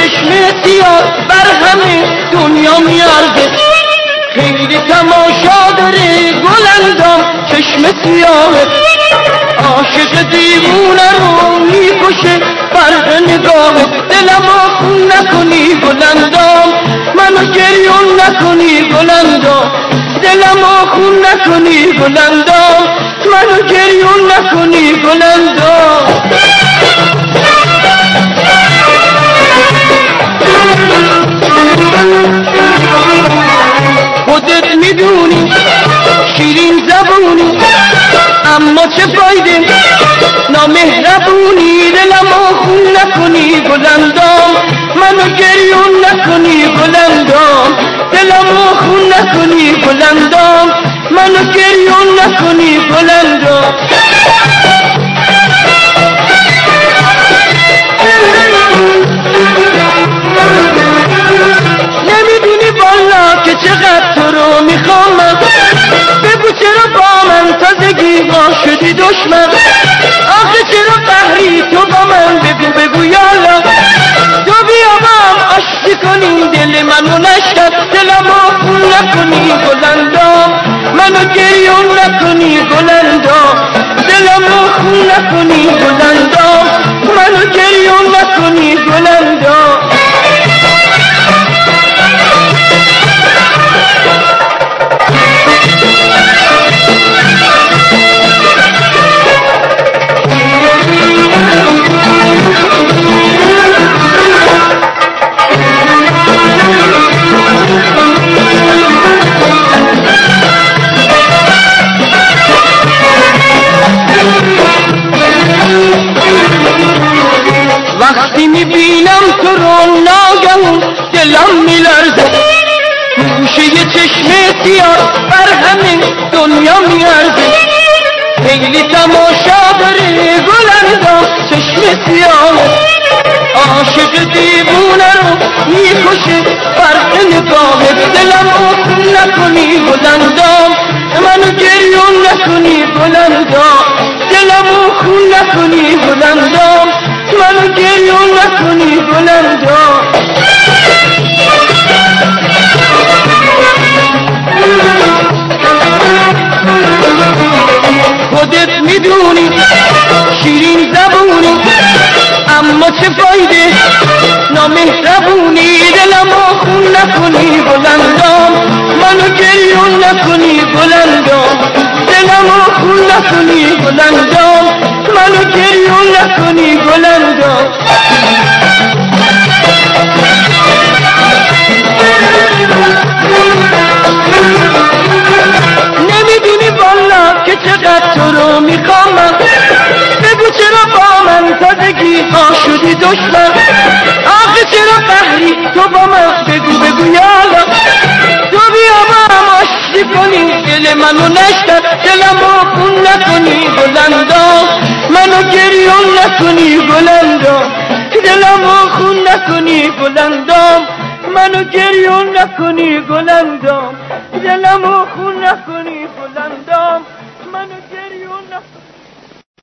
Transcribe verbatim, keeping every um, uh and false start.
چشم سیاه بر همه دنیا میارزه. خیلی تماشا داره گلندام چشم سیاه، عاشق دیوونه رو میکشه فرق نگاه. دلمو خون نکنی گلندام، منو گریون نکنی گلندام. دلمو خون نکنی گلندام، منو گریون نکنی گلندام. خودت میدونی شیرین زبونی اما چه فایده نامهربونی. دلمو خون نکنی گلندام، منو گریون نکنی گلندام. دلمو خون نکنی گلندام، منو گریون نکنی گلندام. نمیدونی والا که چقدر تو رو میخوام، بگو چرا با من تازگی ما شدی دشمن. آخه چرا قهری تو با من، بگو بگو یالا. تو بیا با هم آشتی کنی دل منو نشکن. دلمو خون نکنی گلندام، منو گریون نکنی گلندام. دلمو خون نکنی گلندام، منو گریون نکنی گلندام. وقتی میبینم تو رو ناگهون دلم میلرزه. گوشه چشم سیاه بر همه دنیا میارزه. خیلی تماشا داره گلندام چشم سیاه، عاشق دیوونه رو میکشه فرق نگاه. دلمو خون نکنی گلندام، منو گریون نکنی گلندام. دلمو خون نکنی گلندام، منو گریون نکنی گلندام. خودت میدونی شیرین زبونی اما چه فایده نامهربونی. دلمو خون نکنی گلندام، منو گریون نکنی گلندام. دلمو خون نکنی گلندام، منو گریون نکنی گلندام. نمیدونی والا که چقدر تو رو میخوام، بگو چرا با من تازگی ها شدی دشمن. آخه چرا قهری تو با من، بگو بگو یالا. تو بیا با هم آشتی کنی دل منو نشکن. دلمو خون نکنی گلندام، منو گریون نکنی گلندام. دلمو خون نکنی گلندام، منو گریون نکنی گلندام. دلمو خون نکنی گلندام، منو